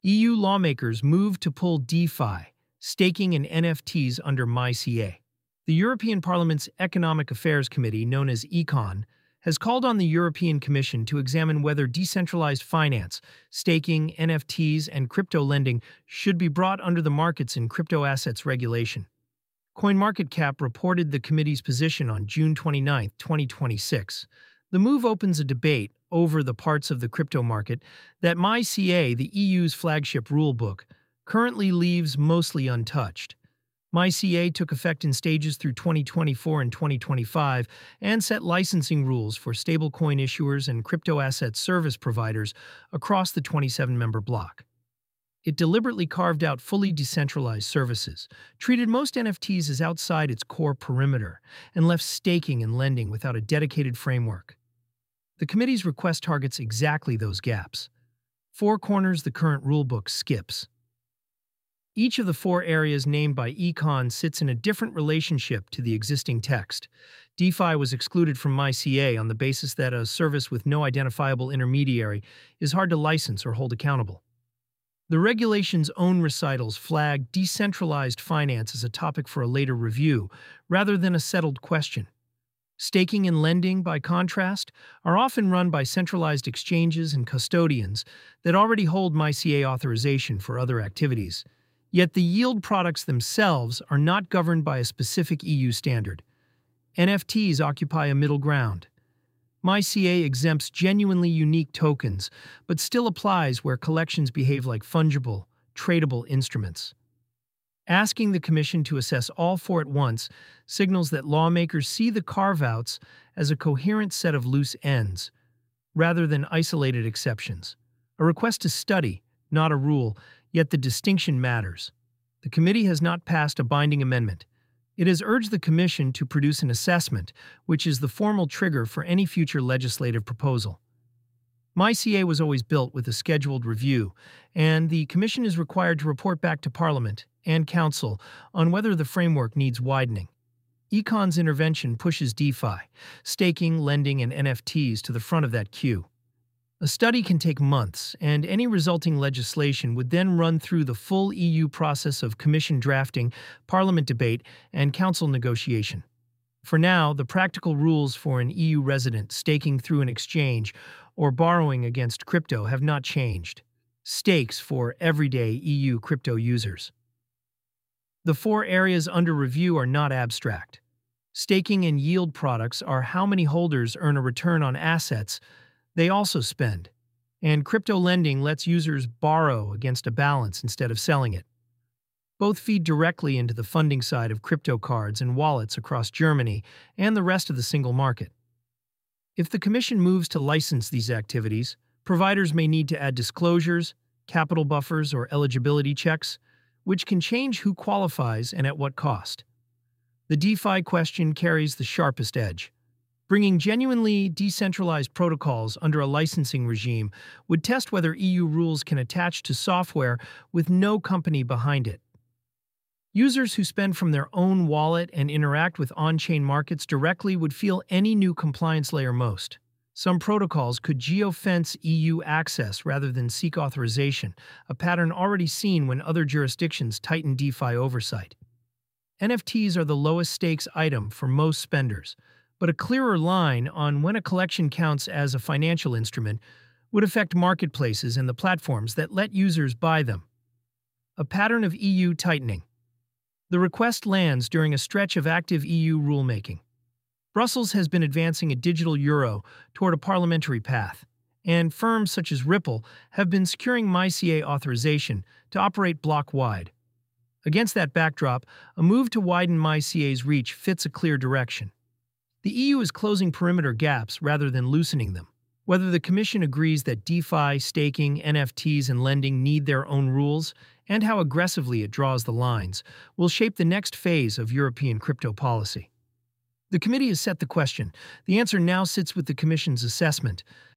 EU lawmakers move to pull DeFi, staking and NFTs under MyCA. The European Parliament's Economic Affairs Committee, known as ECON, has called on the European Commission to examine whether decentralized finance, staking, NFTs, and crypto lending should be brought under the Markets in Crypto Assets Regulation. CoinMarketCap reported the committee's position on June 29, 2026. The move opens a debate over the parts of the crypto market that MyCA, the EU's flagship rulebook, currently leaves mostly untouched. MyCA took effect in stages through 2024 and 2025 and set licensing rules for stablecoin issuers and crypto asset service providers across the 27-member bloc. It deliberately carved out fully decentralized services, treated most NFTs as outside its core perimeter, and left staking and lending without a dedicated framework. The committee's request targets exactly those gaps. Four corners the current rulebook skips. Each of the four areas named by Econ sits in a different relationship to the existing text. DeFi was excluded from MyCA on the basis that a service with no identifiable intermediary is hard to license or hold accountable. The regulation's own recitals flag decentralized finance as a topic for a later review, rather than a settled question. Staking and lending, by contrast, are often run by centralized exchanges and custodians that already hold MyCA authorization for other activities. Yet the yield products themselves are not governed by a specific EU standard. NFTs occupy a middle ground. MyCA exempts genuinely unique tokens, but still applies where collections behave like fungible, tradable instruments. Asking the Commission to assess all four at once signals that lawmakers see the carve-outs as a coherent set of loose ends, rather than isolated exceptions. A request to study, not a rule, yet the distinction matters. The committee has not passed a binding amendment. It has urged the Commission to produce an assessment, which is the formal trigger for any future legislative proposal. MyCA was always built with a scheduled review, and the Commission is required to report back to Parliament and Council on whether the framework needs widening. Econ's intervention pushes DeFi, staking, lending, and NFTs to the front of that queue. A study can take months, and any resulting legislation would then run through the full EU process of Commission drafting, Parliament debate, and Council negotiation. For now, the practical rules for an EU resident staking through an exchange or borrowing against crypto have not changed. Stakes for everyday EU crypto users. The four areas under review are not abstract. Staking and yield products are how many holders earn a return on assets they also spend, and crypto lending lets users borrow against a balance instead of selling it. Both feed directly into the funding side of crypto cards and wallets across Germany and the rest of the single market. If the Commission moves to license these activities, providers may need to add disclosures, capital buffers, or eligibility checks, which can change who qualifies and at what cost. The DeFi question carries the sharpest edge. Bringing genuinely decentralized protocols under a licensing regime would test whether EU rules can attach to software with no company behind it. Users who spend from their own wallet and interact with on-chain markets directly would feel any new compliance layer most. Some protocols could geofence EU access rather than seek authorization, a pattern already seen when other jurisdictions tighten DeFi oversight. NFTs are the lowest stakes item for most spenders, but a clearer line on when a collection counts as a financial instrument would affect marketplaces and the platforms that let users buy them. A pattern of EU tightening. The request lands during a stretch of active EU rulemaking. Brussels has been advancing a digital euro toward a parliamentary path, and firms such as Ripple have been securing MyCA authorization to operate block-wide. Against that backdrop, a move to widen MyCA's reach fits a clear direction. The EU is closing perimeter gaps rather than loosening them. Whether the Commission agrees that DeFi, staking, NFTs, and lending need their own rules, and how aggressively it draws the lines, will shape the next phase of European crypto policy. The committee has set the question. The answer now sits with the Commission's assessment,